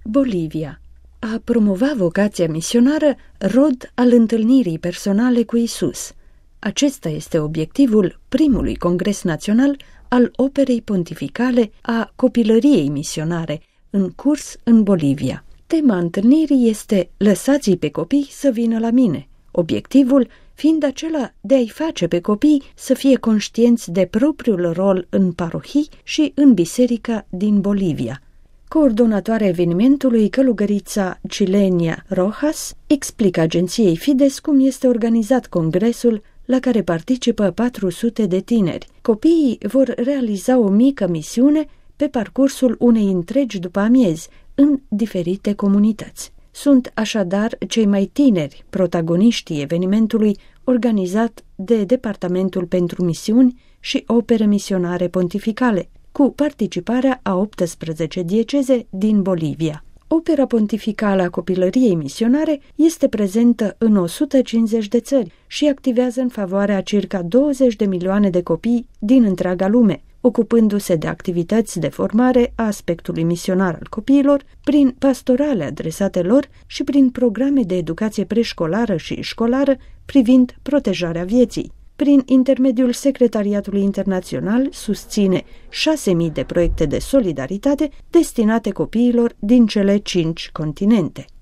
Bolivia. A promova vocația misionară, rod al întâlnirii personale cu Isus. Acesta este obiectivul primului congres național al operei pontificale a copilăriei misionare, în curs în Bolivia. Tema întâlnirii este Lăsați-i pe copii să vină la mine, obiectivul fiind acela de a-i face pe copii să fie conștienți de propriul rol în parohii și în biserica din Bolivia. Coordonatoarea evenimentului, călugărița Chilenia Rojas, explică agenției Fides cum este organizat congresul la care participă 400 de tineri. Copiii vor realiza o mică misiune pe parcursul unei întregi după-amiezi în diferite comunități. Sunt așadar cei mai tineri protagoniștii evenimentului organizat de Departamentul pentru Misiuni și Opere Misionare Pontificale, cu participarea a 18 dieceze din Bolivia. Opera pontificală a copilăriei misionare este prezentă în 150 de țări și activează în favoarea circa 20 de milioane de copii din întreaga lume, ocupându-se de activități de formare a aspectului misionar al copiilor, prin pastorale adresate lor și prin programe de educație preșcolară și școlară privind protejarea vieții. Prin intermediul Secretariatului Internațional susține 6.000 de proiecte de solidaritate destinate copiilor din cele 5 continente.